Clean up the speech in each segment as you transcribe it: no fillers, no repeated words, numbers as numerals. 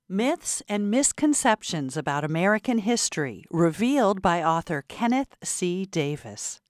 Myths and Misconceptions About American History, revealed by author Kenneth C. Davis.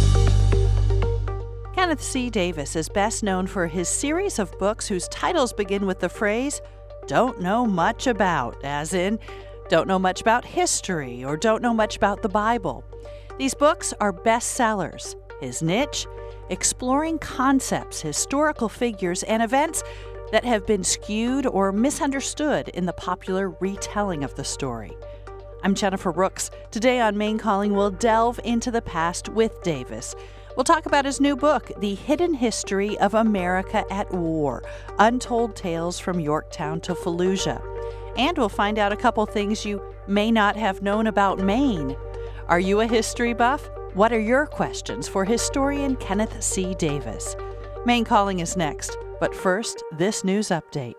Kenneth C. Davis is best known for his series of books whose titles begin with the phrase, "Don't know much about," as in, don't know much about history or don't know much about the Bible. These books are bestsellers. His niche? Exploring concepts, historical figures, and events that have been skewed or misunderstood in the popular retelling of the story. I'm Jennifer Rooks. Today on Maine Calling, we'll delve into the past with Davis. We'll talk about his new book, The Hidden History of America at War, Untold Tales from Yorktown to Fallujah. And we'll find out a couple things you may not have known about Maine. Are you a history buff? What are your questions for historian Kenneth C. Davis? Maine Calling is next. But first, this news update.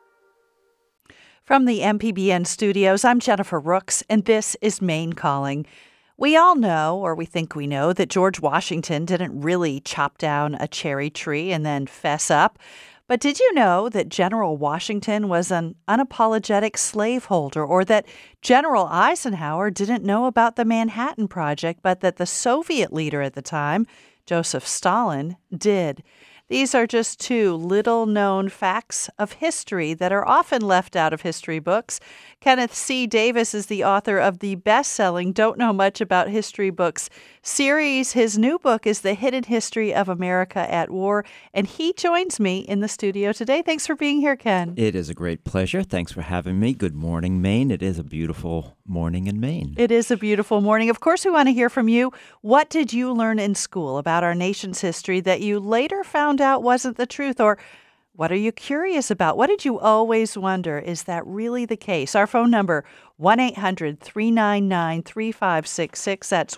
From the MPBN studios, I'm Jennifer Rooks, and this is Maine Calling. We all know, or we think we know, that George Washington didn't really chop down a cherry tree and then fess up. But did you know that General Washington was an unapologetic slaveholder, or that General Eisenhower didn't know about the Manhattan Project, but that the Soviet leader at the time, Joseph Stalin, did? These are just two little-known facts of history that are often left out of history books. Kenneth C. Davis is the author of the best-selling Don't Know Much About History Books series. His new book is The Hidden History of America at War, and he joins me in the studio today. Thanks for being here, Ken. It is a great pleasure. Thanks for having me. Good morning, Maine. It is a beautiful morning in Maine. It is a beautiful morning. Of course, we want to hear from you. What did you learn in school about our nation's history that you later found out wasn't the truth? Or what are you curious about? What did you always wonder? Is that really the case? Our phone number, 1-800-399-3566. That's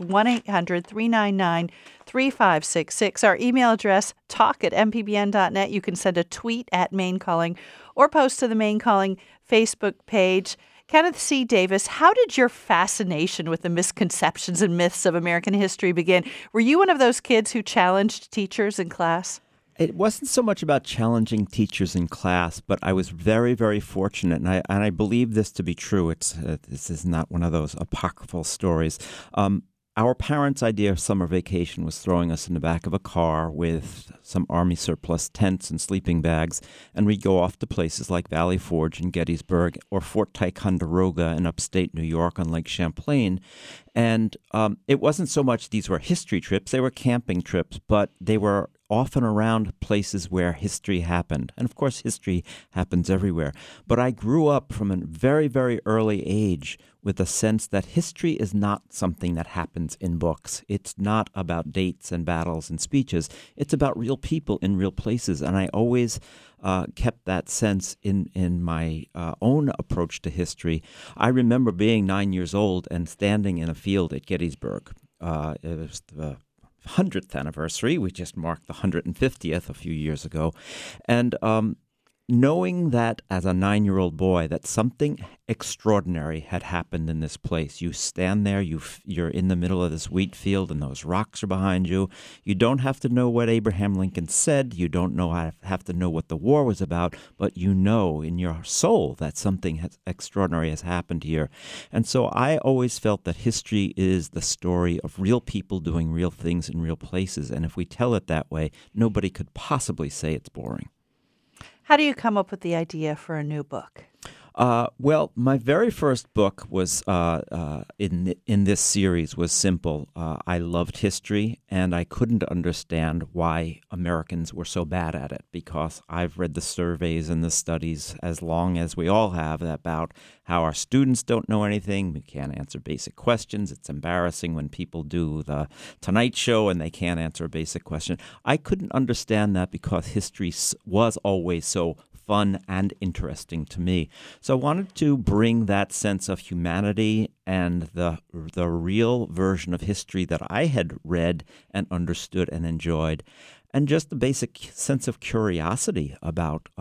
1-800-399-3566. Our email address, talk@mpbn.net. You can send a tweet at Maine Calling or post to the Maine Calling Facebook page. Kenneth C. Davis, how did your fascination with the misconceptions and myths of American history begin? Were you one of those kids who challenged teachers in class? It wasn't so much about challenging teachers in class, but I was very, very fortunate, and I believe this to be true. This is not one of those apocryphal stories. Our parents' idea of summer vacation was throwing us in the back of a car with some Army surplus tents and sleeping bags, and we'd go off to places like Valley Forge in Gettysburg or Fort Ticonderoga in upstate New York on Lake Champlain. And it wasn't so much these were history trips, they were camping trips, but they were often around places where history happened. And of course, history happens everywhere. But I grew up from a very, very early age with a sense that history is not something that happens in books. It's not about dates and battles and speeches. It's about real people in real places. And I always kept that sense in my own approach to history. I remember being 9 years old and standing in a field at Gettysburg. It was the 100th anniversary. We just marked the 150th a few years ago. And knowing that as a 9-year-old boy, that something extraordinary had happened in this place. You stand there, you're in the middle of this wheat field and those rocks are behind you. You don't have to know what Abraham Lincoln said. You don't have to know what the war was about, but you know in your soul that something extraordinary has happened here. And so I always felt that history is the story of real people doing real things in real places. And if we tell it that way, nobody could possibly say it's boring. How do you come up with the idea for a new book? Well, my very first book was in this series was simple. I loved history, and I couldn't understand why Americans were so bad at it, because I've read the surveys and the studies as long as we all have about how our students don't know anything. We can't answer basic questions. It's embarrassing when people do the Tonight Show and they can't answer a basic question. I couldn't understand that because history was always so fun and interesting to me. So I wanted to bring that sense of humanity and the real version of history that I had read and understood and enjoyed, and just the basic sense of curiosity about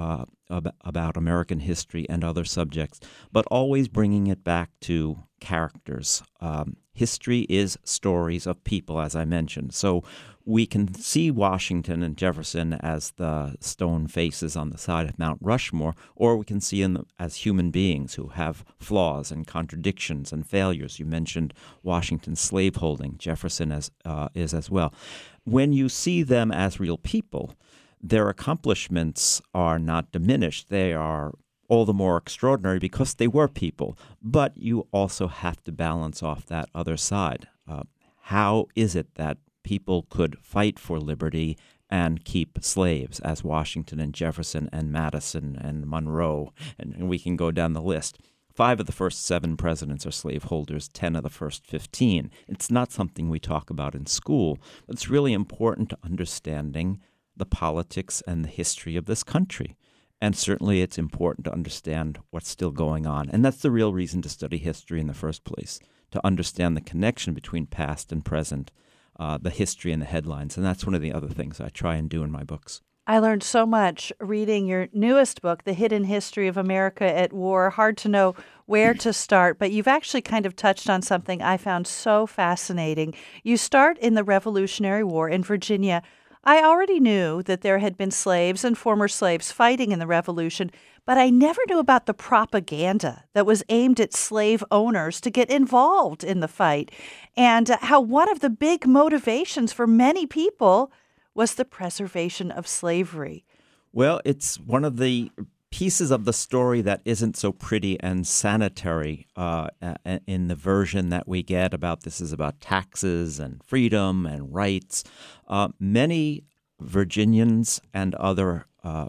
American history and other subjects, but always bringing it back to characters. history is stories of people, as I mentioned. So we can see Washington and Jefferson as the stone faces on the side of Mount Rushmore, or we can see them as human beings who have flaws and contradictions and failures. You mentioned Washington's slaveholding, Jefferson is as well. When you see them as real people, their accomplishments are not diminished. They are all the more extraordinary because they were people. But you also have to balance off that other side. How is it that people could fight for liberty and keep slaves, as Washington and Jefferson and Madison and Monroe, and we can go down the list? 5 of the first 7 presidents are slaveholders, 10 of the first 15. It's not something we talk about in school, but it's really important to understanding the politics and the history of this country. And certainly it's important to understand what's still going on. And that's the real reason to study history in the first place, to understand the connection between past and present, the history and the headlines. And that's one of the other things I try and do in my books. I learned so much reading your newest book, The Hidden History of America at War. Hard to know where to start, but you've actually kind of touched on something I found so fascinating. You start in the Revolutionary War in Virginia. I already knew that there had been slaves and former slaves fighting in the Revolution, but I never knew about the propaganda that was aimed at slave owners to get involved in the fight, and how one of the big motivations for many people was the preservation of slavery. Well, it's one of the pieces of the story that isn't so pretty and sanitary in the version that we get about this is about taxes and freedom and rights. Many Virginians and other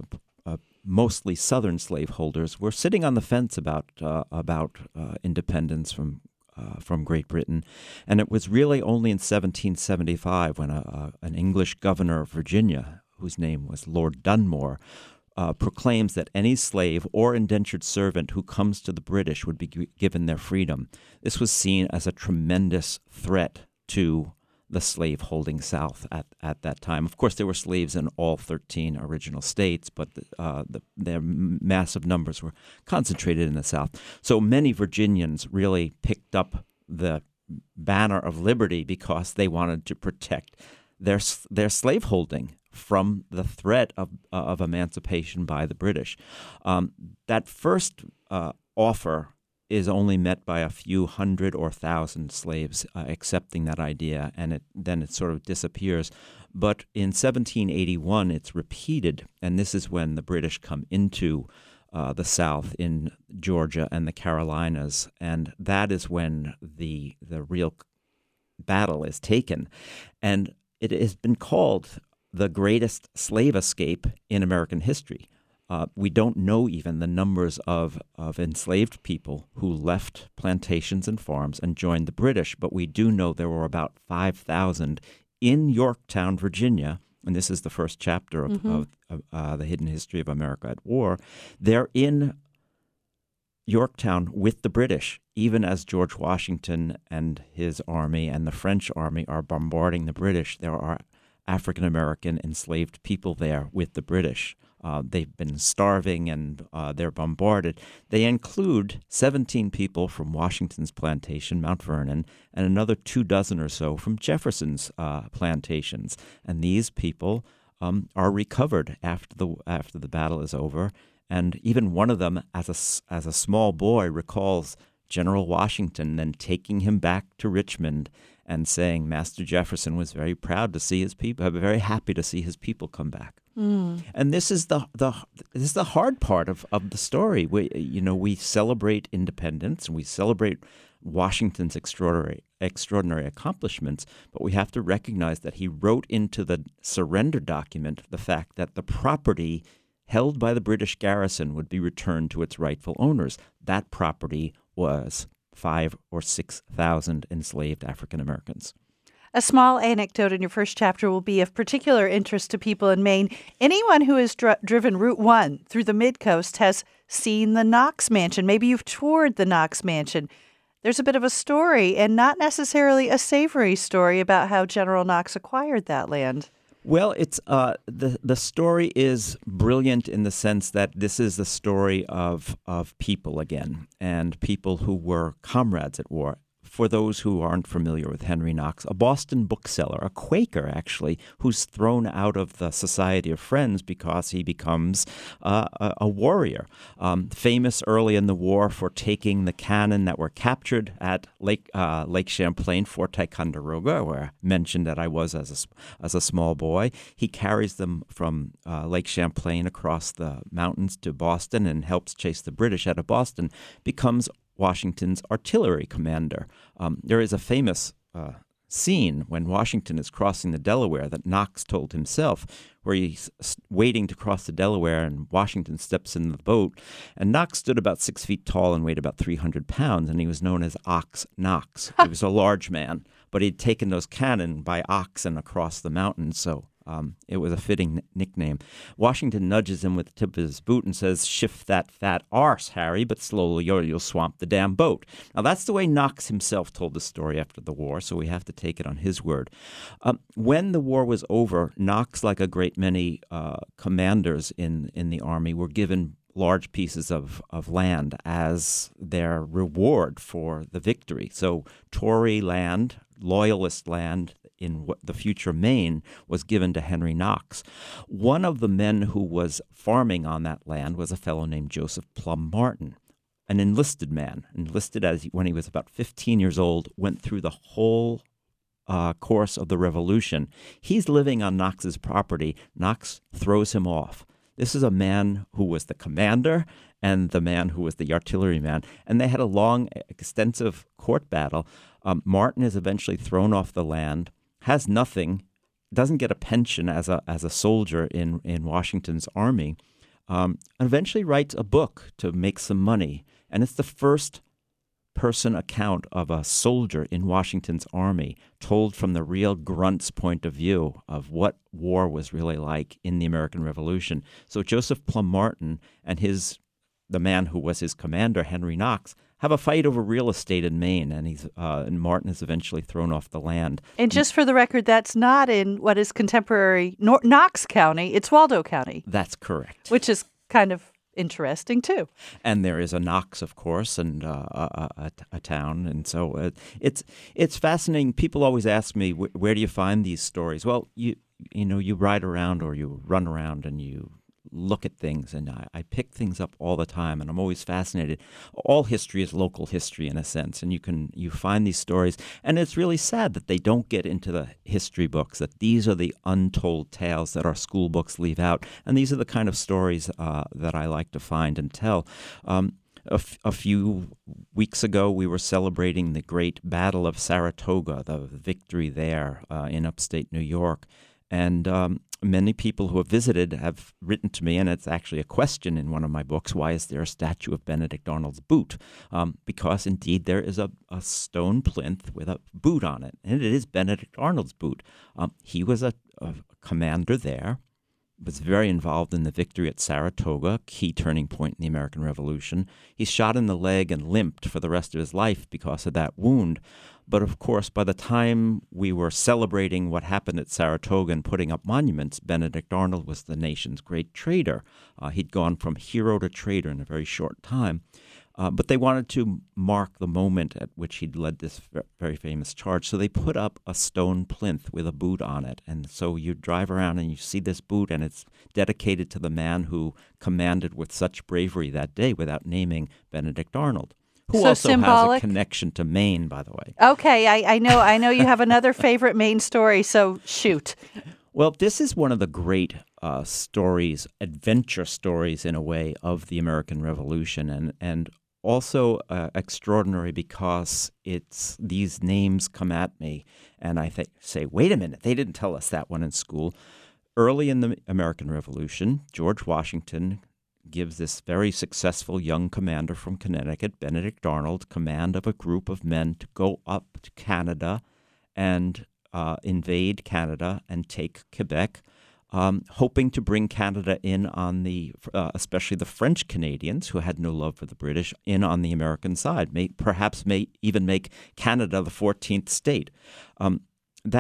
mostly Southern slaveholders were sitting on the fence about independence from Great Britain, and it was really only in 1775 when an English governor of Virginia, whose name was Lord Dunmore, proclaims that any slave or indentured servant who comes to the British would be given their freedom. This was seen as a tremendous threat to the slave-holding South at that time. Of course, there were slaves in all 13 original states, but their massive numbers were concentrated in the South. So many Virginians really picked up the banner of liberty because they wanted to protect their slaveholding from the threat of emancipation by the British. That first offer is only met by a few hundred or thousand slaves accepting that idea, and then it sort of disappears. But in 1781, it's repeated, and this is when the British come into the South in Georgia and the Carolinas, and that is when the real battle is taken. And it has been called the greatest slave escape in American history. We don't know even the numbers of enslaved people who left plantations and farms and joined the British, but we do know there were about 5,000 in Yorktown, Virginia, and this is the first chapter of The Hidden History of America at War. They're in Yorktown with the British, even as George Washington and his army and the French army are bombarding the British. There are African-American enslaved people there with the British. They've been starving and they're bombarded. They include 17 people from Washington's plantation, Mount Vernon, and another 24 or so from Jefferson's plantations. And these people are recovered after the battle is over. And even one of them, as a small boy, recalls General Washington then taking him back to Richmond and saying Master Jefferson was very proud to see his people, very happy to see his people come back. And this is the hard part of the story. We celebrate independence and we celebrate Washington's extraordinary accomplishments, but we have to recognize that he wrote into the surrender document the fact that the property held by the British garrison would be returned to its rightful owners. That property was 5,000 or 6,000 enslaved African Americans. A small anecdote in your first chapter will be of particular interest to people in Maine. Anyone who has driven Route 1 through the Mid-Coast has seen the Knox Mansion. Maybe you've toured the Knox Mansion. There's a bit of a story, and not necessarily a savory story, about how General Knox acquired that land. Well, it's the story is brilliant in the sense that this is the story of people again, and people who were comrades at war. for those who aren't familiar with Henry Knox, a Boston bookseller, a Quaker actually, who's thrown out of the Society of Friends because he becomes a warrior. Famous early in the war for taking the cannon that were captured at Lake Champlain, Fort Ticonderoga, where I mentioned that I was as a small boy. He carries them from Lake Champlain across the mountains to Boston and helps chase the British out of Boston, becomes Washington's artillery commander. There is a famous scene when Washington is crossing the Delaware that Knox told himself, where he's waiting to cross the Delaware and Washington steps in the boat. And Knox stood about 6 feet tall and weighed about 300 pounds, and he was known as Ox Knox. He was a large man, but he'd taken those cannon by oxen across the mountains, so it was a fitting nickname. Washington nudges him with the tip of his boot and says, "Shift that fat arse, Harry, but slowly or you'll swamp the damn boat." Now, that's the way Knox himself told the story after the war, so we have to take it on his word. When the war was over, Knox, like a great many commanders in the Army, were given large pieces of land as their reward for the victory. So Tory land, Loyalist land in the future Maine was given to Henry Knox. One of the men who was farming on that land was a fellow named Joseph Plum Martin, an enlisted man, enlisted when he was about 15 years old, went through the whole course of the Revolution. He's living on Knox's property. Knox throws him off. This is a man who was the commander and the man who was the artilleryman, and they had a long, extensive court battle. Martin is eventually thrown off the land, has nothing, doesn't get a pension as a soldier in Washington's army, and eventually writes a book to make some money. And it's the first person account of a soldier in Washington's army told from the real grunt's point of view of what war was really like in the American Revolution. So Joseph Plum Martin and the man who was his commander, Henry Knox, have a fight over real estate in Maine, and Martin is eventually thrown off the land. And just for the record, that's not in what is contemporary Knox County. It's Waldo County. That's correct. Which is kind of interesting, too. And there is a Knox, of course, and a town. And so it's fascinating. People always ask me, where do you find these stories? Well, you ride around or you run around and you look at things, and I pick things up all the time, and I'm always fascinated. All history is local history in a sense, and you find these stories, and it's really sad that they don't get into the history books, that these are the untold tales that our school books leave out, and these are the kind of stories that I like to find and tell. A few weeks ago, we were celebrating the great Battle of Saratoga, the victory there in upstate New York, and many people who have visited have written to me, and it's actually a question in one of my books, why is there a statue of Benedict Arnold's boot? Because indeed there is a stone plinth with a boot on it, and it is Benedict Arnold's boot. He was a commander there, was very involved in the victory at Saratoga, key turning point in the American Revolution. He's shot in the leg and limped for the rest of his life because of that wound. But of course, by the time we were celebrating what happened at Saratoga and putting up monuments, Benedict Arnold was the nation's great trader. He'd gone from hero to trader in a very short time. But they wanted to mark the moment at which he'd led this very famous charge. So they put up a stone plinth with a boot on it. And so you drive around and you see this boot, and it's dedicated to the man who commanded with such bravery that day without naming Benedict Arnold. Who so also symbolic. Has a connection to Maine, by the way. Okay, I know you have another favorite Maine story, so shoot. Well, this is one of the great stories, adventure stories in a way, of the American Revolution, and also extraordinary because these names come at me, and I say, wait a minute, they didn't tell us that one in school. Early in the American Revolution, George Washington gives this very successful young commander from Connecticut, Benedict Arnold, command of a group of men to go up to Canada and invade Canada and take Quebec, hoping to bring Canada in on especially the French Canadians, who had no love for the British, in on the American side, perhaps even make Canada the 14th state. That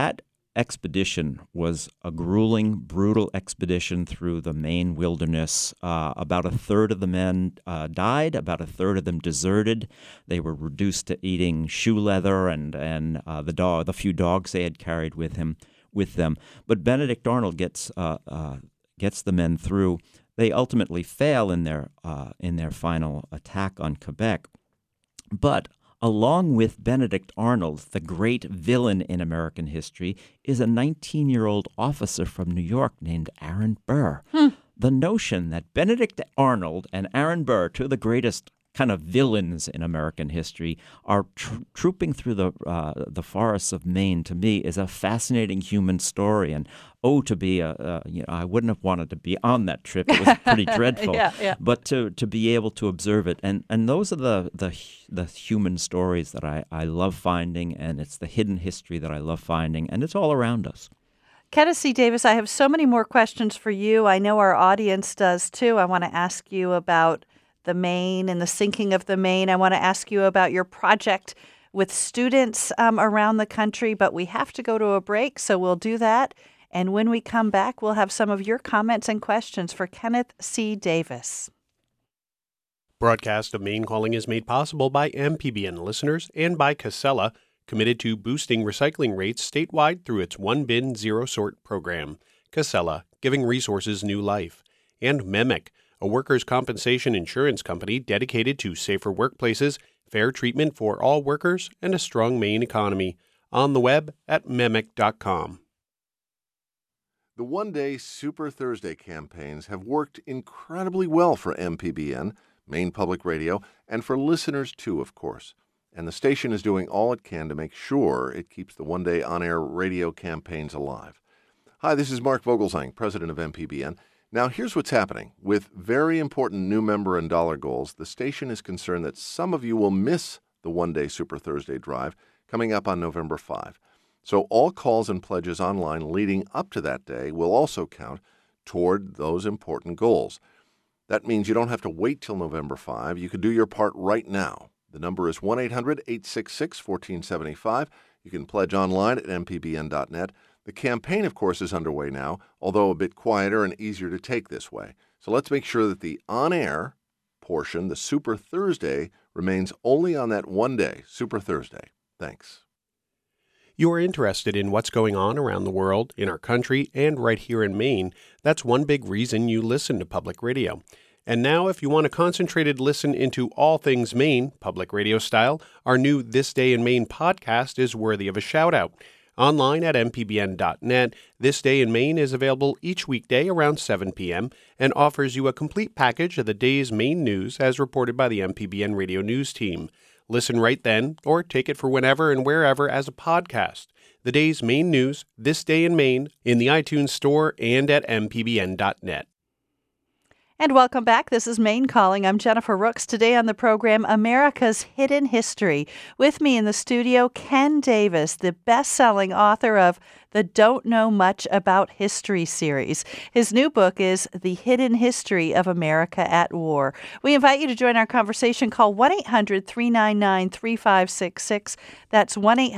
expedition was a grueling, brutal expedition through the Maine wilderness. About a third of the men died. About a third of them deserted. They were reduced to eating shoe leather and the few dogs they had carried with them. But Benedict Arnold gets the men through. They ultimately fail in their final attack on Quebec. But along with Benedict Arnold, the great villain in American history is a 19-year-old officer from New York named Aaron Burr. The notion that Benedict Arnold and Aaron Burr, two of the greatest kind of villains in American history, are trooping through the forests of Maine, to me, is a fascinating human story. And to be I wouldn't have wanted to be on that trip. It was pretty dreadful. Yeah. But to be able to observe it, and those are the human stories that I love finding, and it's the hidden history that I love finding, and it's all around us. Kenneth C. Davis, I have so many more questions for you. I know our audience does too. I want to ask you about the Maine and the sinking of the Maine. I want to ask you about your project with students around the country, but we have to go to a break, so we'll do that. And when we come back, we'll have some of your comments and questions for Kenneth C. Davis. Broadcast of Maine Calling is made possible by MPBN listeners and by Casella, committed to boosting recycling rates statewide through its One Bin, Zero Sort program. Casella, giving resources new life. And MEMIC, a workers' compensation insurance company dedicated to safer workplaces, fair treatment for all workers, and a strong Maine economy. On the web at MEMIC.com. The One-Day Super Thursday campaigns have worked incredibly well for MPBN, Maine Public Radio, and for listeners too, of course. And the station is doing all it can to make sure it keeps the One-Day on-air radio campaigns alive. Hi, this is Mark Vogelsang, president of MPBN. Now, here's what's happening. With very important new member and dollar goals, the station is concerned that some of you will miss the One-Day Super Thursday drive coming up on November 5. So all calls and pledges online leading up to that day will also count toward those important goals. That means you don't have to wait till November 5. You can do your part right now. The number is 1-800-866-1475. You can pledge online at mpbn.net. The campaign, of course, is underway now, although a bit quieter and easier to take this way. So let's make sure that the on-air portion, the Super Thursday, remains only on that one day, Super Thursday. Thanks. You're interested in what's going on around the world, in our country, and right here in Maine. That's one big reason you listen to public radio. And now, if you want a concentrated listen into all things Maine, public radio style, our new This Day in Maine podcast is worthy of a shout-out. Online at mpbn.net, This Day in Maine is available each weekday around 7 p.m. and offers you a complete package of the day's Maine news as reported by the MPBN radio news team. Listen right then, or take it for whenever and wherever as a podcast. The day's Maine news, This Day in Maine, in the iTunes Store and at mpbn.net. And welcome back. This is Maine Calling. I'm Jennifer Rooks. Today on the program, America's Hidden History. With me in the studio, Ken Davis, the best-selling author of the Don't Know Much About History series. His new book is The Hidden History of America at War. We invite you to join our conversation. Call 1-800-399-3566. That's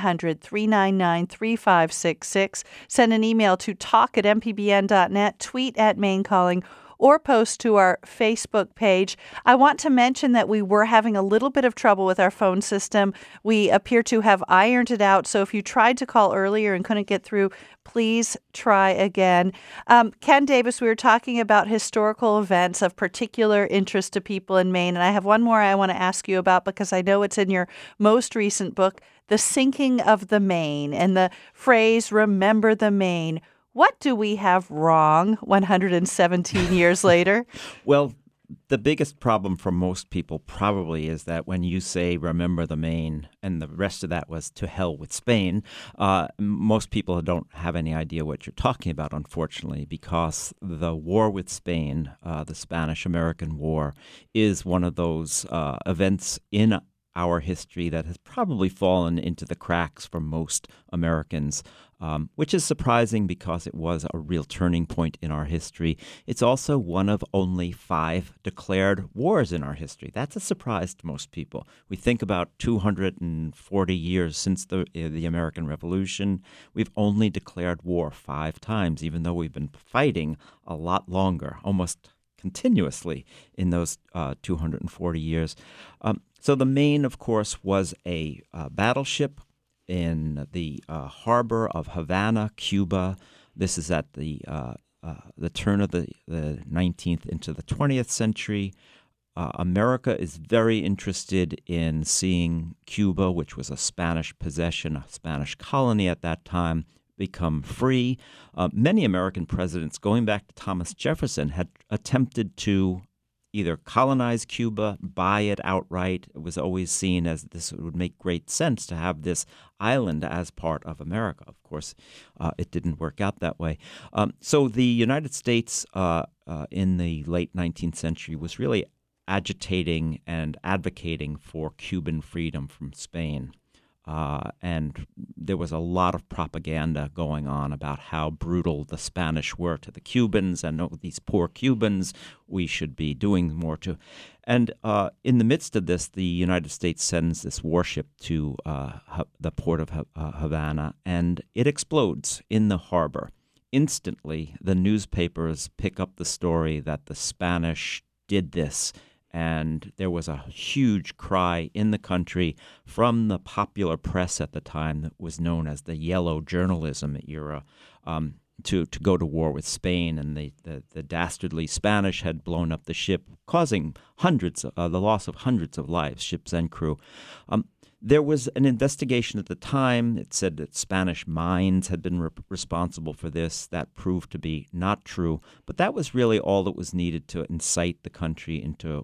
1-800-399-3566. Send an email to talk@mpbn.net, tweet at Maine Calling, or post to our Facebook page. I want to mention that we were having a little bit of trouble with our phone system. We appear to have ironed it out, so if you tried to call earlier and couldn't get through, please try again. Ken Davis, we were talking about historical events of particular interest to people in Maine, and I have one more I want to ask you about because I know it's in your most recent book, The Sinking of the Maine, and the phrase, remember the Maine. What do we have wrong 117 years later? Well, the biggest problem for most people probably is that when you say remember the Maine and the rest of that was to hell with Spain, most people don't have any idea what you're talking about, unfortunately, because the war with Spain, the Spanish-American War, is one of those events in our history that has probably fallen into the cracks for most Americans, which is surprising because it was a real turning point in our history. It's also one of only 5 declared wars in our history. That's a surprise to most people. We think about 240 years since the American Revolution. We've only declared war 5 times, even though we've been fighting a lot longer, almost continuously in those 240 years. So the Maine, of course, was a battleship in the harbor of Havana, Cuba. This is at the turn of the 19th into the 20th century. America is very interested in seeing Cuba, which was a Spanish possession, a Spanish colony at that time, become free. Many American presidents, going back to Thomas Jefferson, had attempted to either colonize Cuba, buy it outright. It was always seen as this would make great sense to have this island as part of America. Of course, it didn't work out that way. So the United States in the late 19th century was really agitating and advocating for Cuban freedom from Spain. And there was a lot of propaganda going on about how brutal the Spanish were to the Cubans, and these poor Cubans, we should be doing more to. And in the midst of this, the United States sends this warship to the port of Havana, and it explodes in the harbor. Instantly, the newspapers pick up the story that the Spanish did this. And there was a huge cry in the country from the popular press at the time that was known as the yellow journalism era to go to war with Spain. And the dastardly Spanish had blown up the ship, causing the loss of hundreds of lives, ships and crew. There was an investigation at the time. It said that Spanish mines had been responsible for this. That proved to be not true. But that was really all that was needed to incite the country into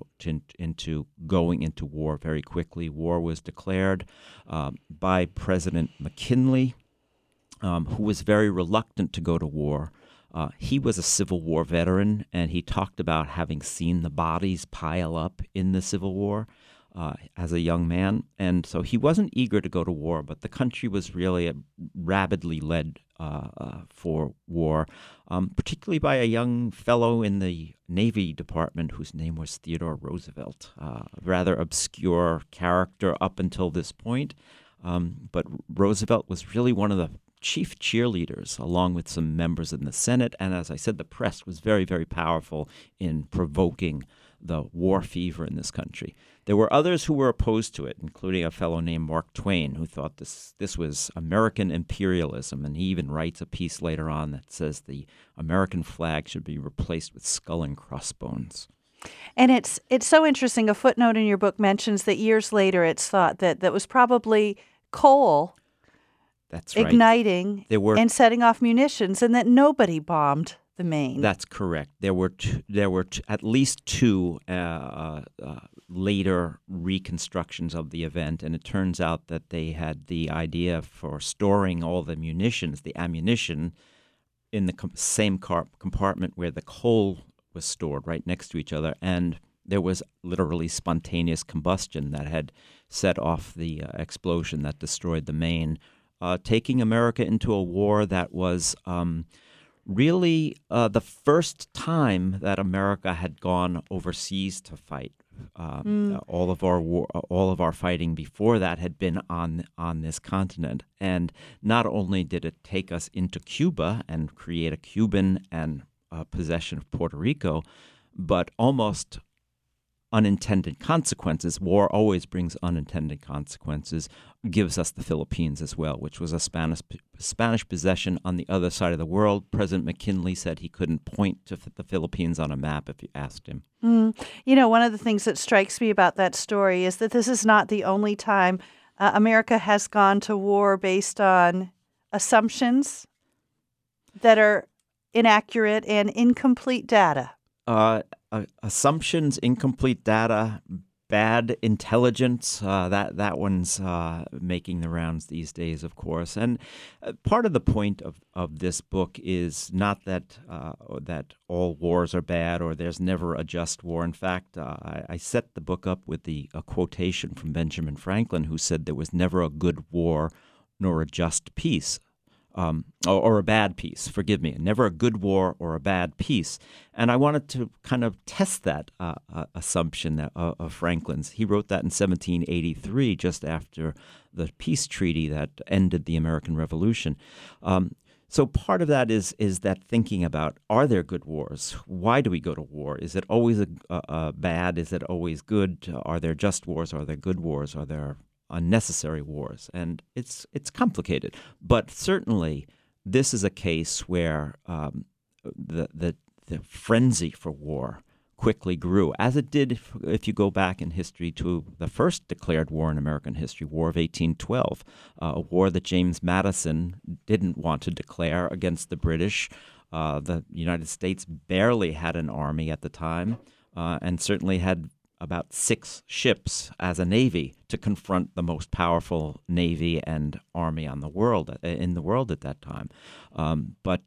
going into war very quickly. War was declared by President McKinley, who was very reluctant to go to war. He was a Civil War veteran, and he talked about having seen the bodies pile up in the Civil War. As a young man, and so he wasn't eager to go to war, but the country was really rabidly led for war, particularly by a young fellow in the Navy Department whose name was Theodore Roosevelt, a rather obscure character up until this point, but Roosevelt was really one of the chief cheerleaders, along with some members in the Senate, and as I said, the press was very, very powerful in provoking the war fever in this country. There were others who were opposed to it, including a fellow named Mark Twain, who thought this was American imperialism, and he even writes a piece later on that says the American flag should be replaced with skull and crossbones. And it's so interesting. A footnote in your book mentions that years later it's thought that was probably coal That's right. igniting and setting off munitions, and that nobody bombed the Maine. That's correct. There were at least 2 later reconstructions of the event, and it turns out that they had the idea for storing all the munitions, the ammunition, in the same compartment where the coal was stored, right next to each other, and there was literally spontaneous combustion that had set off the explosion that destroyed the Maine, taking America into a war that was really the first time that America had gone overseas to fight. All of our fighting before that had been on this continent, and not only did it take us into Cuba and create a Cuban and possession of Puerto Rico, but almost unintended consequences. War always brings unintended consequences. Gives us the Philippines as well, which was a Spanish possession on the other side of the world. President McKinley said he couldn't point to the Philippines on a map if you asked him. You know, one of the things that strikes me about that story is that this is not the only time America has gone to war based on assumptions that are inaccurate and incomplete data. Assumptions, incomplete data, bad intelligence. That one's making the rounds these days, of course. And part of the point of this book is not that that all wars are bad or there's never a just war. In fact, I set the book up with a quotation from Benjamin Franklin, who said there was never a good war nor a just peace. Or a bad peace, forgive me, never a good war or a bad peace. And I wanted to kind of test that assumption of Franklin's. He wrote that in 1783, just after the peace treaty that ended the American Revolution. So part of that is that thinking about, are there good wars? Why do we go to war? Is it always a bad? Is it always good? Are there just wars? Are there good wars? Are there unnecessary wars? And it's complicated, but certainly this is a case where the frenzy for war quickly grew, as it did if you go back in history to the first declared war in American history, War of 1812, a war that James Madison didn't want to declare against the British. The United States barely had an army at the time, and certainly had about 6 ships as a navy to confront the most powerful navy and army in the world at that time. But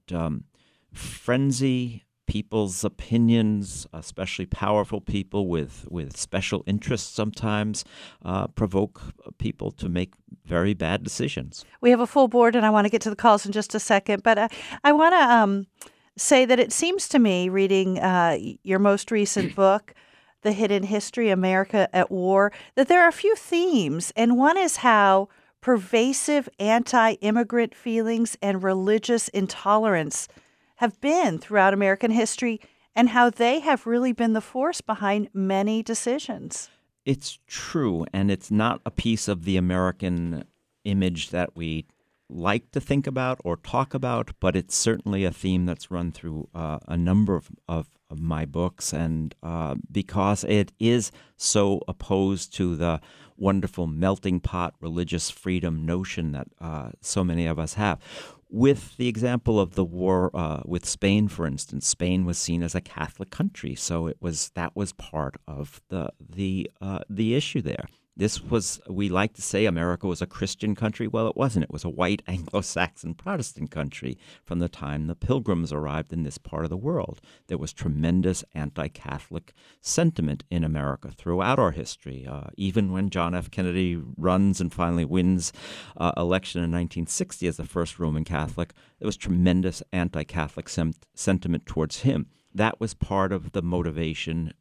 frenzy, people's opinions, especially powerful people with special interests sometimes, provoke people to make very bad decisions. We have a full board, and I want to get to the calls in just a second, but I want to say that it seems to me, reading your most recent book, The Hidden History, America at War, that there are a few themes, and one is how pervasive anti-immigrant feelings and religious intolerance have been throughout American history, and how they have really been the force behind many decisions. It's true, and it's not a piece of the American image that we like to think about or talk about, but it's certainly a theme that's run through a number of my books, and because it is so opposed to the wonderful melting pot religious freedom notion that so many of us have. With the example of the war with Spain, for instance, Spain was seen as a Catholic country, so that was part of the issue there. We like to say America was a Christian country. Well, it wasn't. It was a white Anglo-Saxon Protestant country from the time the Pilgrims arrived in this part of the world. There was tremendous anti-Catholic sentiment in America throughout our history. Even when John F. Kennedy runs and finally wins election in 1960 as the first Roman Catholic, there was tremendous anti-Catholic sentiment towards him. That was part of the motivation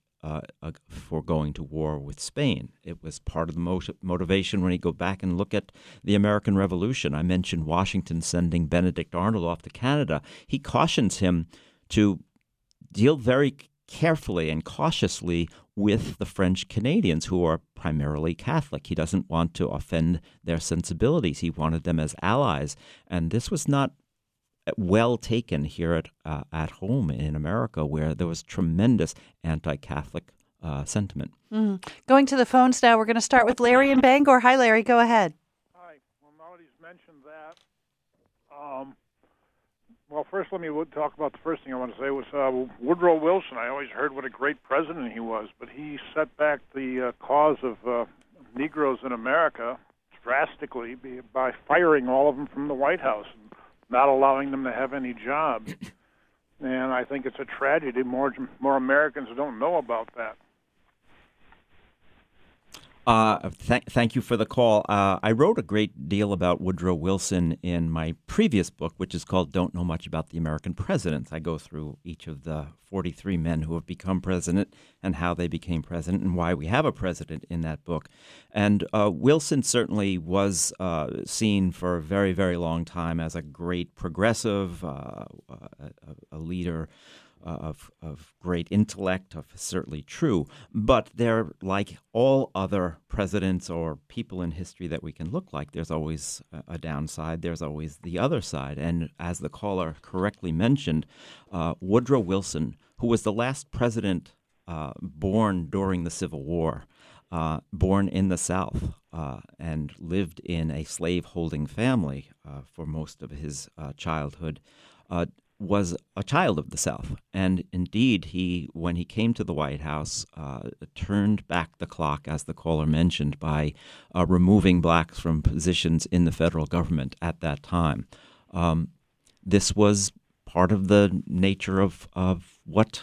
for going to war with Spain. It was part of the motivation when you go back and look at the American Revolution. I mentioned Washington sending Benedict Arnold off to Canada. He cautions him to deal very carefully and cautiously with the French Canadians, who are primarily Catholic. He doesn't want to offend their sensibilities. He wanted them as allies. And this was not well taken here at home in America, where there was tremendous anti-Catholic sentiment. Going to the phones now, we're going to start with Larry in Bangor. Hi, Larry. Go ahead. Hi. Well, now that he's mentioned that, well, first let me talk about the first thing I want to say was Woodrow Wilson. I always heard what a great president he was, but he set back the cause of Negroes in America drastically by firing all of them from the White House and not allowing them to have any jobs. And I think it's a tragedy. More Americans don't know about that. Thank you for the call. I wrote a great deal about Woodrow Wilson in my previous book, which is called Don't Know Much About the American Presidents. I go through each of the 43 men who have become president and how they became president and why we have a president in that book. And Wilson certainly was seen for a very, very long time as a great progressive, a leader of great intellect, certainly true. But they're like all other presidents or people in history that we can look like. There's always a downside. There's always the other side. And as the caller correctly mentioned, Woodrow Wilson, who was the last president born during the Civil War, born in the South and lived in a slave-holding family for most of his childhood, was a child of the South. And indeed, when he came to the White House, turned back the clock, as the caller mentioned, by removing blacks from positions in the federal government at that time. This was part of the nature of what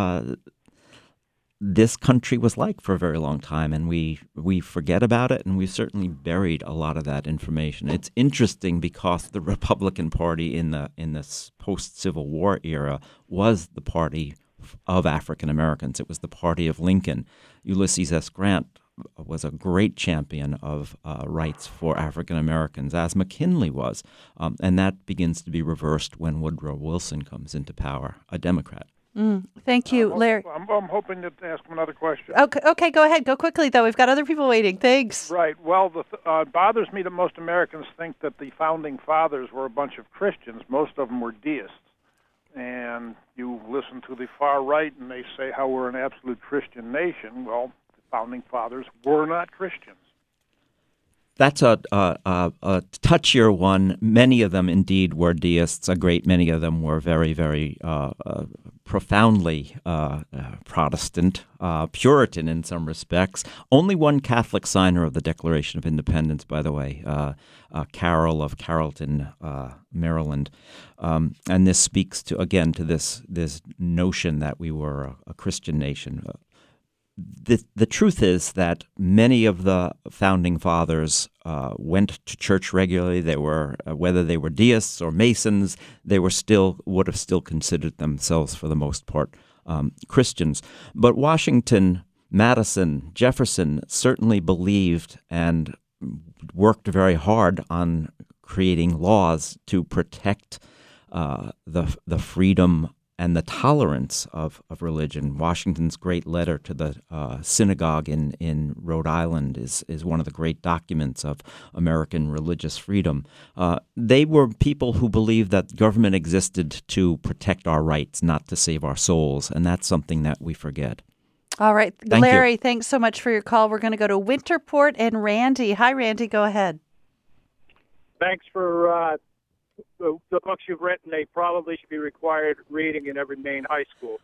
this country was like for a very long time, and we forget about it, and we've certainly buried a lot of that information. It's interesting because the Republican Party in this post-Civil War era was the party of African Americans. It was the party of Lincoln. Ulysses S. Grant was a great champion of rights for African Americans, as McKinley was, and that begins to be reversed when Woodrow Wilson comes into power, a Democrat. Thank you, Larry. I'm hoping to ask him another question. Okay, go ahead. Go quickly, though. We've got other people waiting. Thanks. Right. Well, it bothers me that most Americans think that the Founding Fathers were a bunch of Christians. Most of them were deists. And you listen to the far right, and they say how we're an absolute Christian nation. Well, the Founding Fathers were not Christians. That's a touchier one. Many of them, indeed, were deists. A great many of them were very, very profoundly Protestant, Puritan in some respects. Only one Catholic signer of the Declaration of Independence, by the way, Carroll of Carrollton, Maryland. And this speaks to this notion that we were a Christian nation. The truth is that many of the Founding Fathers went to church regularly. They were, whether they were deists or Masons, they would have still considered themselves, for the most part, Christians. But Washington, Madison, Jefferson certainly believed and worked very hard on creating laws to protect the freedom and the tolerance of religion. Washington's great letter to the synagogue in Rhode Island is one of the great documents of American religious freedom. They were people who believed that government existed to protect our rights, not to save our souls, and that's something that we forget. All right. Thank Larry, you. Thanks so much for your call. We're going to go to Winterport and Randy. Hi, Randy. Go ahead. Thanks for the books you've written. They probably should be required reading in every Maine high school.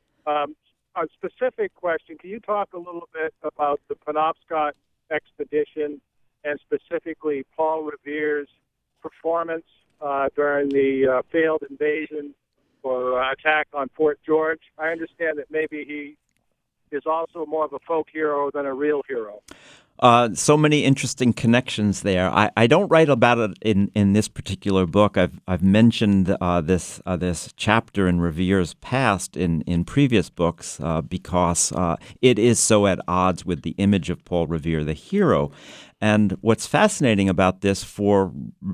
A specific question, can you talk a little bit about the Penobscot expedition and specifically Paul Revere's performance during the failed invasion or attack on Fort George? I understand that maybe he is also more of a folk hero than a real hero. So many interesting connections there. I don't write about it in this particular book. I've mentioned this chapter in Revere's past in previous books because it is so at odds with the image of Paul Revere, the hero. And what's fascinating about this for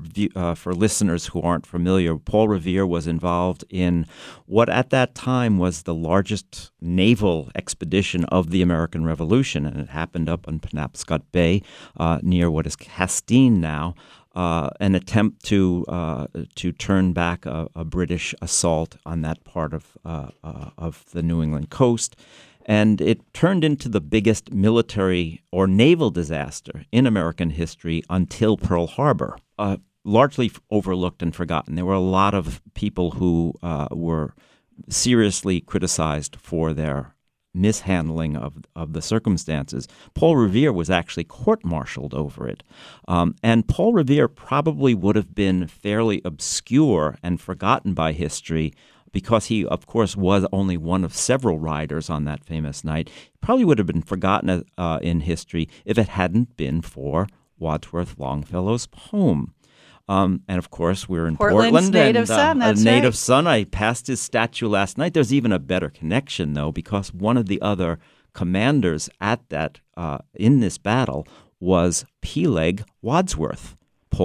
listeners who aren't familiar, Paul Revere was involved in what at that time was the largest naval expedition of the American Revolution, and it happened up on Penobscot Bay near what is Castine now, an attempt to turn back a British assault on that part of the New England coast. And it turned into the biggest military or naval disaster in American history until Pearl Harbor, largely overlooked and forgotten. There were a lot of people who were seriously criticized for their mishandling of the circumstances. Paul Revere was actually court-martialed over it. And Paul Revere probably would have been fairly obscure and forgotten by history because he, of course, was only one of several riders on that famous night. He probably would have been forgotten in history if it hadn't been for Wadsworth Longfellow's poem. And, of course, we're in Portland. Native son, that's right. Native son. I passed his statue last night. There's even a better connection, though, because one of the other commanders at that in this battle was Peleg Wadsworth,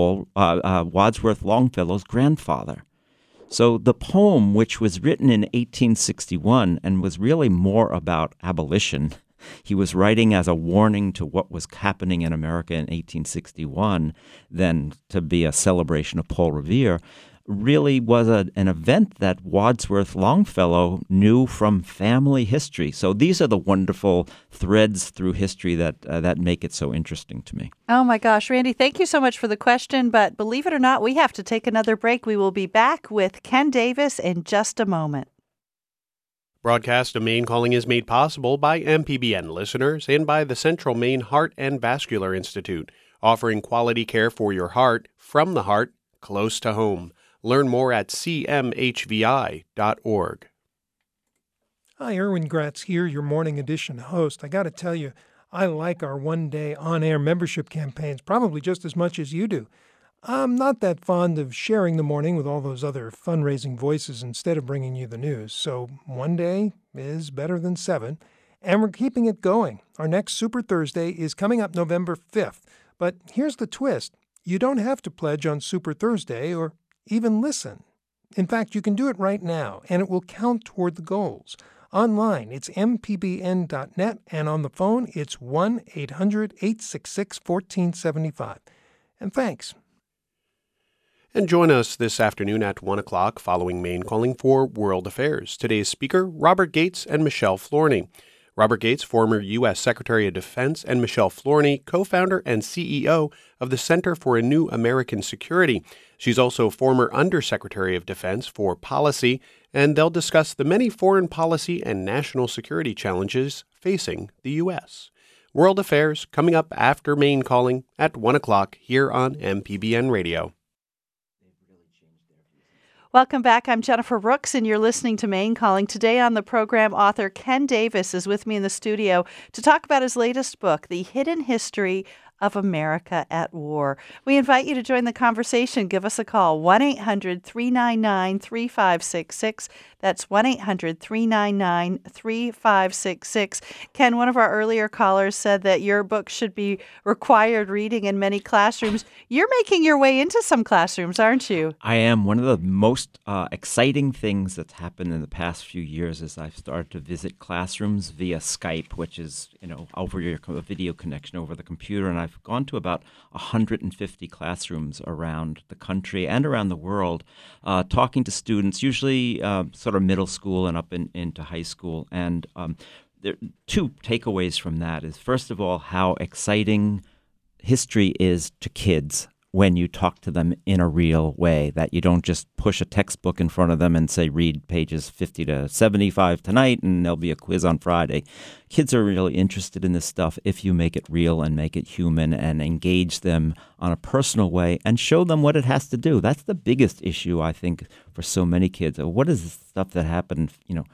Wadsworth Longfellow's grandfather. So the poem, which was written in 1861 and was really more about abolition, he was writing as a warning to what was happening in America in 1861 than to be a celebration of Paul Revere, really was an event that Wadsworth Longfellow knew from family history. So these are the wonderful threads through history that make it so interesting to me. Oh my gosh, Randy, thank you so much for the question. But believe it or not, we have to take another break. We will be back with Ken Davis in just a moment. Broadcast of Maine Calling is made possible by MPBN listeners and by the Central Maine Heart and Vascular Institute, offering quality care for your heart, from the heart, close to home. Learn more at cmhvi.org. Hi, Erwin Gratz here, your morning edition host. I got to tell you, I like our one-day on-air membership campaigns probably just as much as you do. I'm not that fond of sharing the morning with all those other fundraising voices instead of bringing you the news, so one day is better than 7, and we're keeping it going. Our next Super Thursday is coming up November 5th, but here's the twist. You don't have to pledge on Super Thursday or even listen. In fact, you can do it right now, and it will count toward the goals. Online, it's mpbn.net, and on the phone, it's 1-800-866-1475. And thanks. And join us this afternoon at 1 o'clock following Maine Calling for World Affairs. Today's speaker, Robert Gates and Michelle Flournoy. Robert Gates, former U.S. Secretary of Defense, and Michelle Flournoy, co-founder and CEO of the Center for a New American Security. She's also former Undersecretary of Defense for Policy, and they'll discuss the many foreign policy and national security challenges facing the U.S. World Affairs coming up after Maine Calling at 1 o'clock here on MPBN Radio. Welcome back. I'm Jennifer Rooks, and you're listening to Maine Calling. Today on the program, author Ken Davis is with me in the studio to talk about his latest book, The Hidden History of America at War. We invite you to join the conversation. Give us a call, 1-800-399-3566. That's 1-800-399-3566. Ken, one of our earlier callers said that your book should be required reading in many classrooms. You're making your way into some classrooms, aren't you? I am. One of the most exciting things that's happened in the past few years is I've started to visit classrooms via Skype, which is, over a video connection over the computer, and I've gone to about 150 classrooms around the country and around the world, talking to students, usually sort of middle school and up into high school. And there are two takeaways from that is, first of all, how exciting history is to kids when you talk to them in a real way, that you don't just push a textbook in front of them and say, read pages 50 to 75 tonight, and there'll be a quiz on Friday. Kids are really interested in this stuff if you make it real and make it human and engage them on a personal way and show them what it has to do. That's the biggest issue, I think, for so many kids. What does this stuff that happened,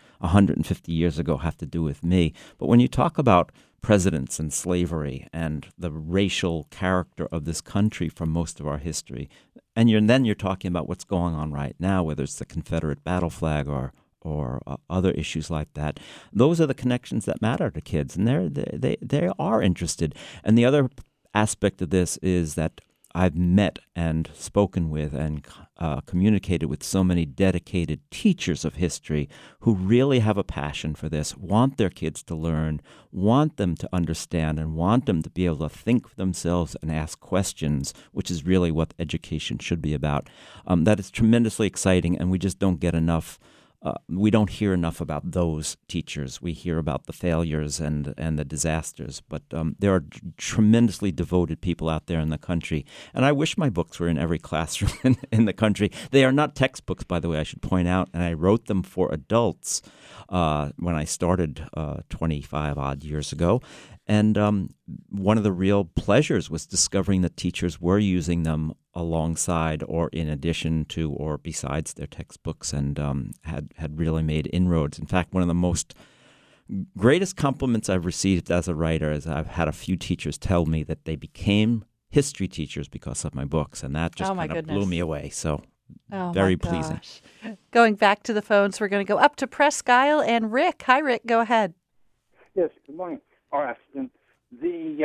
150 years ago have to do with me? But when you talk about presidents and slavery and the racial character of this country from most of our history, and then you're talking about what's going on right now, whether it's the Confederate battle flag or other issues like that. Those are the connections that matter to kids, and they are interested. And the other aspect of this is that I've met and spoken with and communicated with so many dedicated teachers of history who really have a passion for this, want their kids to learn, want them to understand, and want them to be able to think for themselves and ask questions, which is really what education should be about. That is tremendously exciting, and we just don't get enough. We don't hear enough about those teachers. We hear about the failures and the disasters, but there are tremendously devoted people out there in the country, and I wish my books were in every classroom in the country. They are not textbooks, by the way, I should point out, and I wrote them for adults when I started 25-odd years ago. And one of the real pleasures was discovering that teachers were using them alongside or in addition to or besides their textbooks, and had really made inroads. In fact, one of the greatest compliments I've received as a writer is I've had a few teachers tell me that they became history teachers because of my books, and that just kind of blew me away. So very pleasing. Going back to the phones, we're going to go up to Presque Isle and Rick. Hi, Rick. Go ahead. Yes, good morning. Austin. We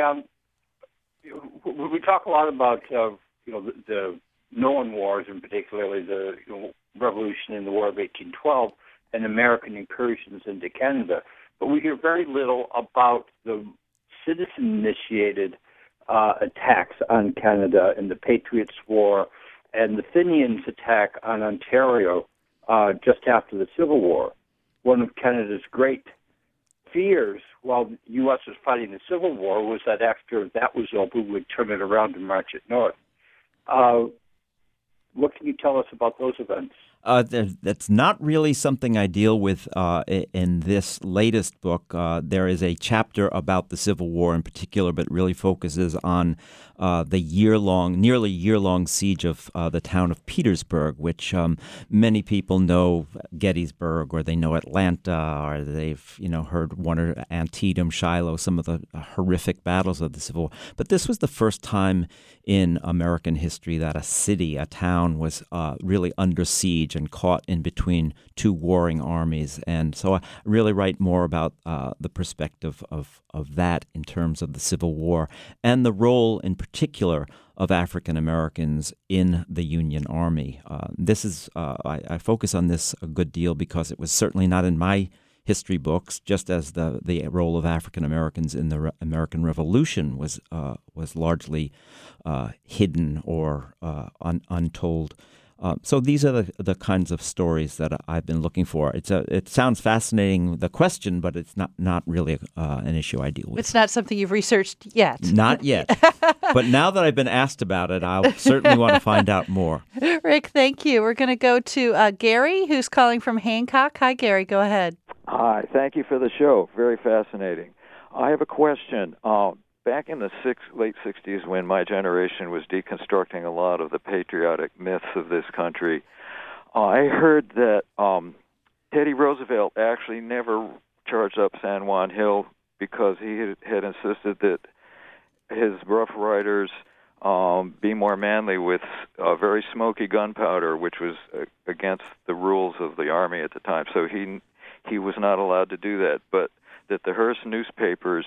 talk a lot about the known wars, and particularly the Revolution in the War of 1812 and American incursions into Canada, but we hear very little about the citizen-initiated attacks on Canada and the Patriots' War and the Fenians' attack on Ontario just after the Civil War. One of Canada's great fears while the U.S. was fighting the Civil War was that after that was over, we would turn it around and march it north. What can you tell us about those events? That's not really something I deal with in this latest book. There is a chapter about the Civil War in particular, but really focuses on the nearly year-long siege of the town of Petersburg, which many people know Gettysburg, or they know Atlanta, or they've heard one or Antietam, Shiloh, some of the horrific battles of the Civil War. But this was the first time in American history that a city, a town, was really under siege and caught in between two warring armies. And so I really write more about the perspective of that in terms of the Civil War and the role in particular of African Americans in the Union Army. I focus on this a good deal because it was certainly not in my history books, just as the role of African Americans in the American Revolution was largely hidden or untold. So these are the kinds of stories that I've been looking for. It sounds fascinating, the question, but it's not really an issue I deal with. It's not something you've researched yet. Not yet. But now that I've been asked about it, I'll certainly want to find out more. Rick, thank you. We're going to go to Gary, who's calling from Hancock. Hi, Gary. Go ahead. Hi. Thank you for the show. Very fascinating. I have a question. Back in the late 60s, when my generation was deconstructing a lot of the patriotic myths of this country, I heard that Teddy Roosevelt actually never charged up San Juan Hill because he had insisted that his Rough Riders be more manly with very smoky gunpowder, which was against the rules of the Army at the time. So he was not allowed to do that, but that the Hearst newspapers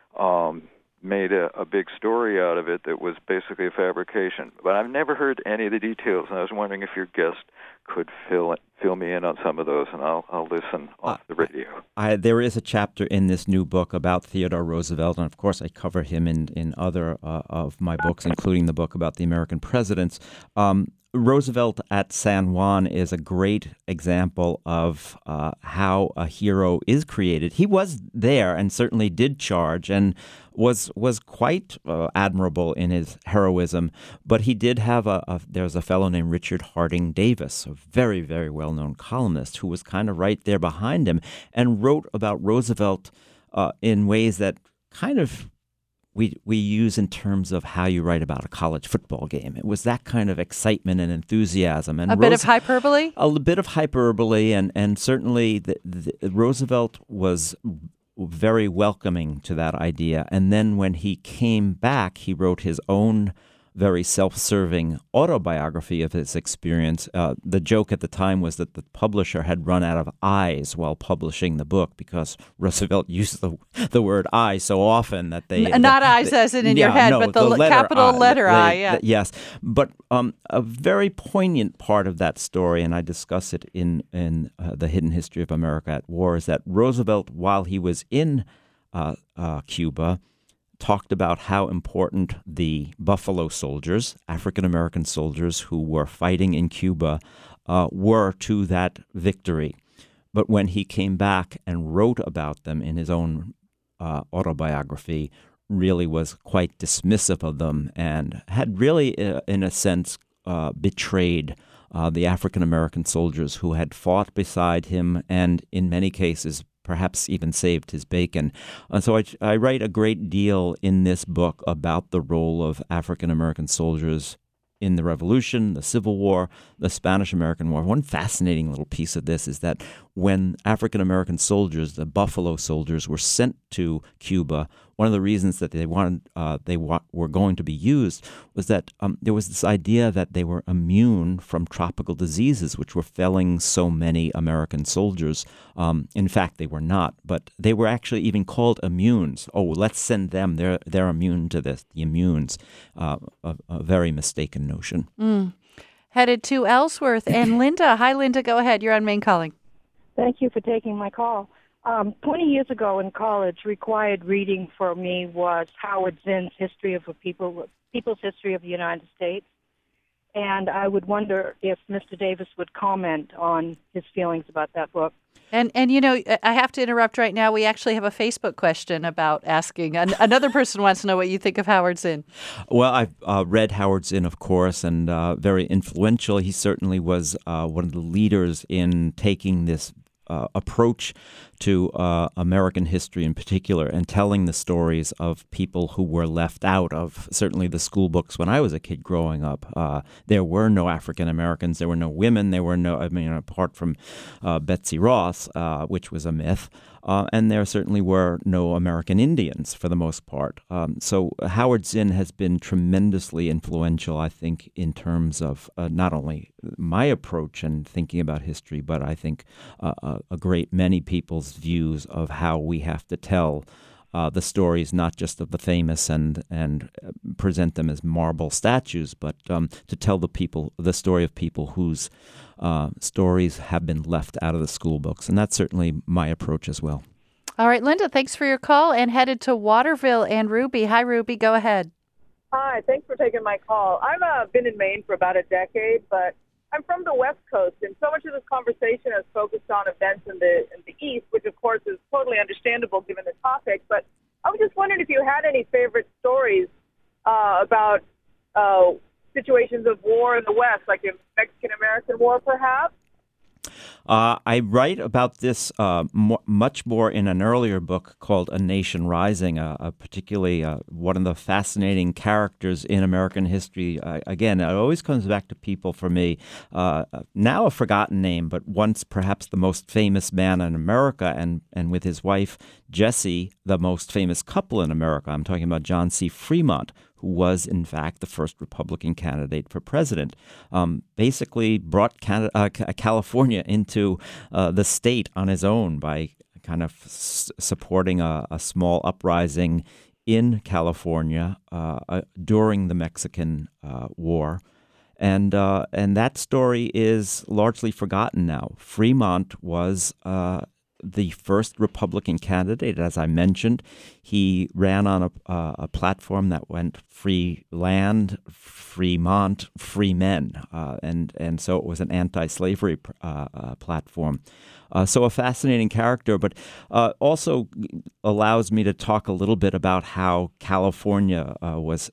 made a big story out of it that was basically a fabrication. But I've never heard any of the details, and I was wondering if your guest could fill me in on some of those, and I'll listen off the radio. There is a chapter in this new book about Theodore Roosevelt, and of course I cover him in other of my books, including the book about the American presidents. Roosevelt at San Juan is a great example of how a hero is created. He was there and certainly did charge and was quite admirable in his heroism, but he did have there's a fellow named Richard Harding Davis, a very, very well-known columnist who was kind of right there behind him and wrote about Roosevelt in ways that kind of we use in terms of how you write about a college football game. It was that kind of excitement and enthusiasm. And a bit of hyperbole? A bit of hyperbole, and certainly Roosevelt was very welcoming to that idea. And then when he came back, he wrote his own very self-serving autobiography of his experience. The joke at the time was that the publisher had run out of I's while publishing the book because Roosevelt used the word I so often that they... Not I's as in your head, but the capital letter I, yeah. Yes, but a very poignant part of that story, and I discuss it in The Hidden History of America at War, is that Roosevelt, while he was in Cuba, talked about how important the Buffalo Soldiers, African-American soldiers who were fighting in Cuba, were to that victory. But when he came back and wrote about them in his own autobiography, really was quite dismissive of them and had really, in a sense, betrayed the African-American soldiers who had fought beside him and, in many cases, perhaps even saved his bacon. And so I write a great deal in this book about the role of African-American soldiers in the Revolution, the Civil War, the Spanish-American War. One fascinating little piece of this is that when African-American soldiers, the Buffalo Soldiers, were sent to Cuba, one of the reasons that they were going to be used was that there was this idea that they were immune from tropical diseases, which were felling so many American soldiers. In fact, they were not, but they were actually even called immunes. Oh, let's send them. They're immune to this. The immunes, a very mistaken notion. Headed to Ellsworth. And Linda. Hi, Linda. Go ahead. You're on Main Calling. Thank you for taking my call. 20 years ago in college, required reading for me was Howard Zinn's History of People's History of the United States. and I would wonder if Mr. Davis would comment on his feelings about that book. And you know, I have to interrupt right now. We actually have a Facebook question about asking. Another person wants to know what you think of Howard Zinn. Well, I've read Howard Zinn, of course, and very influential. He certainly was one of the leaders in taking this approach to American history in particular and telling the stories of people who were left out of certainly the school books when I was a kid growing up. There were no African Americans. There were no women. There were no, I mean, apart from Betsy Ross, which was a myth. And there certainly were no American Indians for the most part. So Howard Zinn has been tremendously influential, I think, in terms of not only my approach and thinking about history, but I think a great many people's views of how we have to tell the stories, not just of the famous and present them as marble statues, but to tell the story of people whose stories have been left out of the school books. And that's certainly my approach as well. All right, Linda, thanks for your call, and headed to Waterville and Ruby. Hi, Ruby. Go ahead. Hi, thanks for taking my call. I've been in Maine for about a decade, but I'm from the West Coast, and so much of this conversation is focused on events in the East, which, of course, is totally understandable given the topic. But I was just wondering if you had any favorite stories about situations of war in the West, like the Mexican-American War, perhaps? I write about this much more in an earlier book called A Nation Rising, particularly one of the fascinating characters in American history. Again, it always comes back to people for me, now a forgotten name, but once perhaps the most famous man in America, and with his wife, Jessie, the most famous couple in America. I'm talking about John C. Fremont, who was, in fact, the first Republican candidate for president, basically brought California into the state on his own by kind of supporting a small uprising in California during the Mexican War. And that story is largely forgotten now. Fremont was the first Republican candidate, as I mentioned. He ran on a platform that went free land, Fremont, free men, and so it was an anti-slavery platform. So a fascinating character, but also allows me to talk a little bit about how California was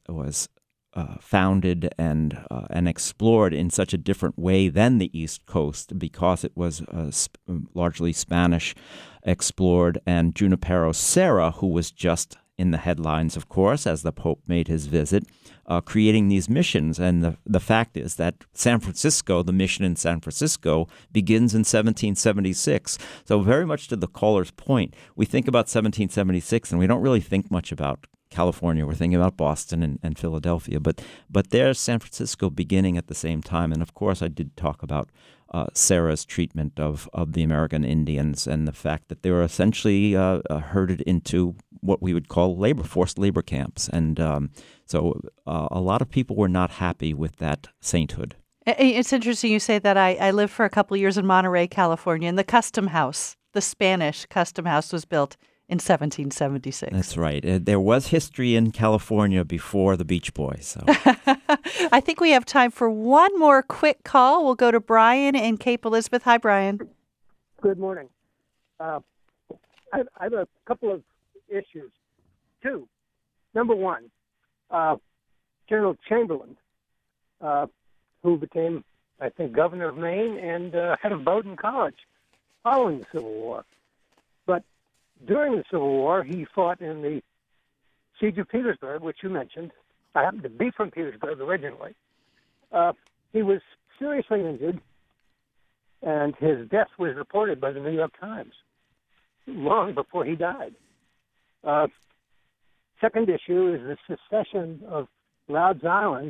founded and explored in such a different way than the East Coast, because it was largely Spanish explored. And Junipero Serra, who was just in the headlines, of course, as the Pope made his visit, creating these missions. And the fact is that San Francisco, the mission in San Francisco, begins in 1776. So very much to the caller's point, we think about 1776 and we don't really think much about California. We're thinking about Boston and Philadelphia, but there's San Francisco beginning at the same time. And of course, I did talk about Sarah's treatment of the American Indians and the fact that they were essentially herded into what we would call forced labor camps. And so a lot of people were not happy with that sainthood. It's interesting you say that. I lived for a couple of years in Monterey, California, and the Custom House, the Spanish Custom House, was built in 1776. That's right. There was history in California before the Beach Boys. So. I think we have time for one more quick call. We'll go to Brian in Cape Elizabeth. Hi, Brian. Good morning. I have a couple of issues. Two. Number one, General Chamberlain, who became, I think, governor of Maine and head of Bowdoin College following the Civil War. But during the Civil War, he fought in the Siege of Petersburg, which you mentioned. I happen to be from Petersburg originally. He was seriously injured, and his death was reported by the New York Times long before he died. Second issue is the secession of Louds Island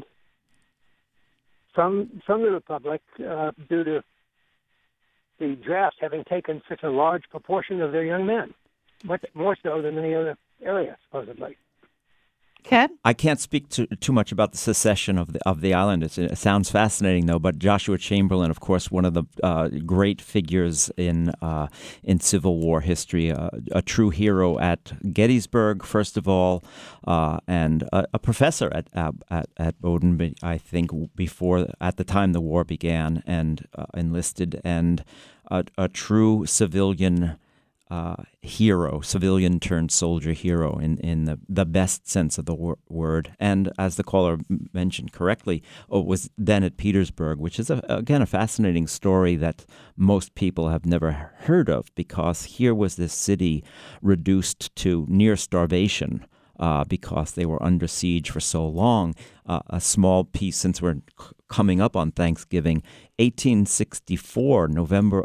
from the Republic due to the draft having taken such a large proportion of their young men, much more so than any other area, supposedly. Ken? I can't speak too much about the secession of the island. It sounds fascinating, though. But Joshua Chamberlain, of course, one of the great figures in Civil War history, a true hero at Gettysburg, first of all, and a professor at Bowdoin, I think, at the time the war began, and enlisted, and a true civilian hero, civilian turned soldier hero in the best sense of the word. And as the caller mentioned correctly, was then at Petersburg, which is again a fascinating story that most people have never heard of, because here was this city reduced to near starvation because they were under siege for so long. A small piece, since we're coming up on Thanksgiving, 1864, November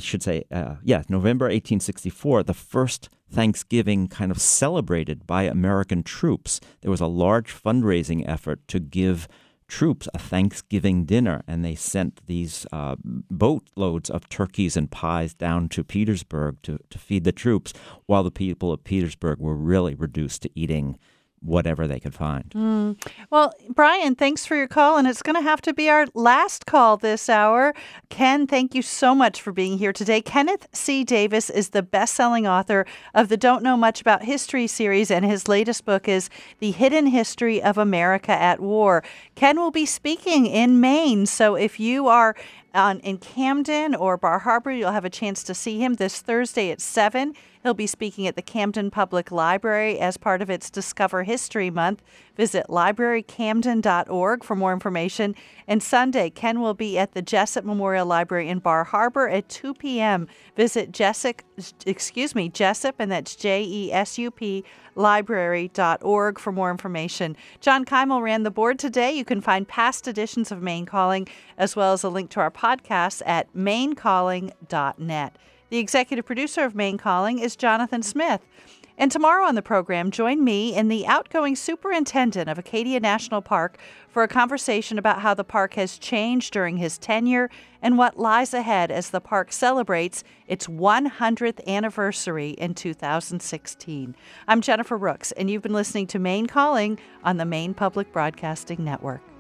1864, the first Thanksgiving kind of celebrated by American troops. There was a large fundraising effort to give troops a Thanksgiving dinner, and they sent these boatloads of turkeys and pies down to Petersburg to feed the troops, while the people of Petersburg were really reduced to eating whatever they could find. Well, Brian, thanks for your call, and it's going to have to be our last call this hour. Ken, thank you so much for being here today. Kenneth C. Davis is the best-selling author of the Don't Know Much About History series, and his latest book is The Hidden History of America at War. Ken will be speaking in Maine, so if you are in Camden or Bar Harbor, you'll have a chance to see him this Thursday at 7. He'll be speaking at the Camden Public Library as part of its Discover History Month. Visit librarycamden.org for more information. And Sunday, Ken will be at the Jessup Memorial Library in Bar Harbor at 2 p.m. Visit Jessup, and that's JESUP, library.org for more information. John Keimel ran the board today. You can find past editions of Maine Calling, as well as a link to our podcast at mainecalling.net. The executive producer of Maine Calling is Jonathan Smith. And tomorrow on the program, join me and the outgoing superintendent of Acadia National Park for a conversation about how the park has changed during his tenure and what lies ahead as the park celebrates its 100th anniversary in 2016. I'm Jennifer Rooks, and you've been listening to Maine Calling on the Maine Public Broadcasting Network.